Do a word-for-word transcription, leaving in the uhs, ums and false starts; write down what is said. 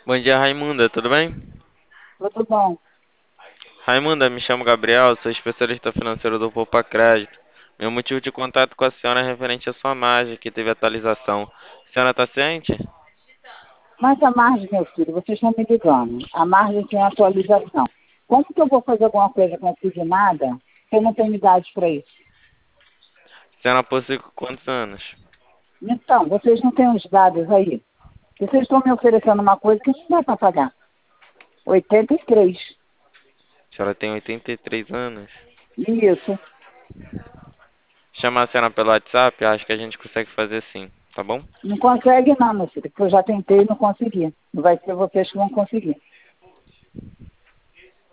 Bom dia, Raimunda, tudo bem? Tudo bom. Raimunda, me chamo Gabriel, sou especialista financeiro do Poupa Crédito. Meu motivo de contato com a senhora é referente à sua margem, que teve atualização. A senhora está ciente? Mas a margem, meu filho, vocês estão me ligando. A margem tem atualização. Como que eu vou fazer alguma coisa com nada se eu não tenho idade para isso? A senhora possui quantos anos? Então, vocês não têm os dados aí. Vocês estão me oferecendo uma coisa que não dá para pagar. oitenta e três. A senhora tem oitenta e três anos. Isso. Chamar a senhora pelo WhatsApp, acho que a gente consegue fazer sim, tá bom? Não consegue não, meu filho, porque eu já tentei e não consegui. Não vai ser vocês que vão conseguir.